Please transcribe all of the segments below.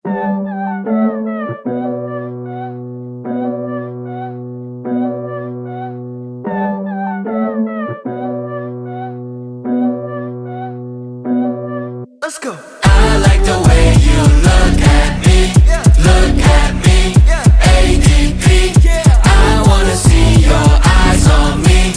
Let's go. I like the way you look at me, look at me, ADP. I wanna see your eyes on me,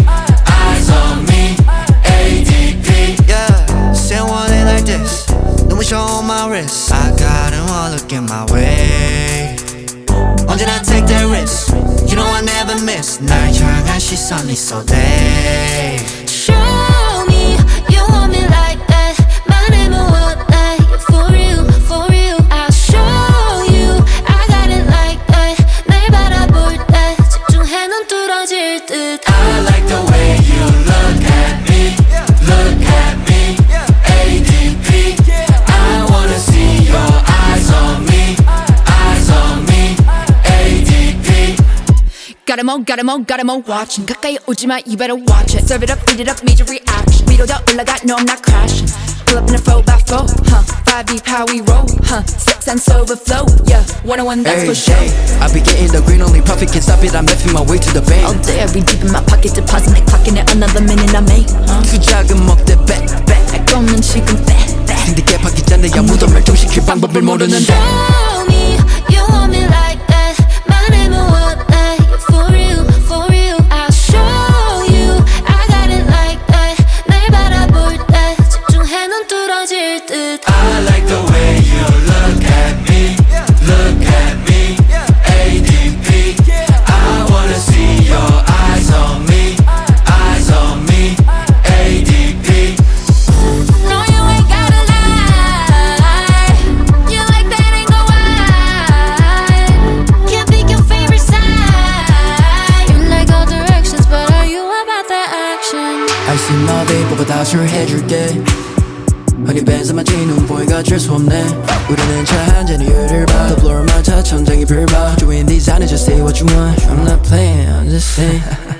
ADP. Yeah, say one it like this. Let me show on my wrist. I got them all looking my way. 언제나 take that risk. You know I never miss. 날 향한 시선이 so they. Show me you want me like that. 말해봐 what like for real, for real. I'll show you I got it like that. 날 바라볼 때 집중해 넌 뚫어질 듯. I like the way you look at me, look at me, ADP. I wanna see your eyes on me, ADP. Got 'em all watching. 가까이 오지마, you better watch it. Serve it up, eat it up, major reaction. 위로 더 올라가, no I'm not crashing. Pull up in a 4x4, 5 deep how we roll, Sex and overflow, yeah. 101 that's for sure. I be getting the green, only profit can't stop it. I'm lifting my way to the bank. All day I be deep in my pocket, deposit 내 pocket에 another minute I make. 투자금 먹대 back. 알 거면 지금 bet. 힘들게 받기 전에 아무도 멸종시킬 방법을 모르는데. Show me you want me like that. 말해봐 what like for real, for real. I'll show you I got it like that. 날 바라볼 때 집중해 넌 뚫어질 듯. I like the way you look at me, look at me, ADP. I wanna see your eyes on me, ADP. No, you ain't gotta lie. You like that ain't no why. Can't pick your favorite side. You like all directions, but are you about that action? 알수 너비보고 다 술해줄게. Honey 벤츠만 튀는 보이가 어쩔 수 없네. 우리는 차 한 잔에 열을 봐. The floor 마차 천장이 불봐. Doing these I just say what you want. I'm not playing, I'm just saying.